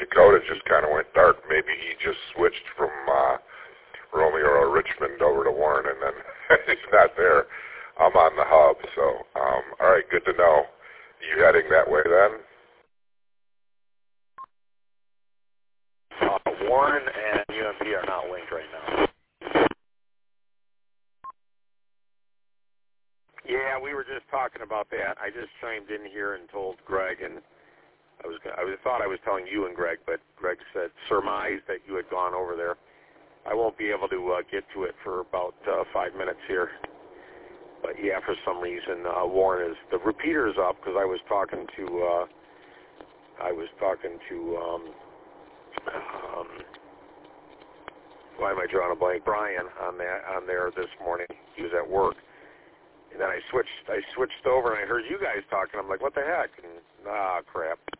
Dakota just kind of went dark. Maybe he just switched from Romeo or Richmond over to Warren, and then he's not there. I'm on the hub, so all right, good to know. You heading that way then? Warren and UMP are not linked right now. Yeah, we were just talking about that. I just chimed in here and told Greg, and I thought I was telling you and Greg, but Greg said surmised that you had gone over there. I won't be able to get to it for about 5 minutes here. But yeah, for some reason, Warren is the repeater's up because I was talking to why am I drawing a blank? Brian on there this morning. He was at work. And then I switched over and I heard you guys talking. I'm like, what the heck? And, crap.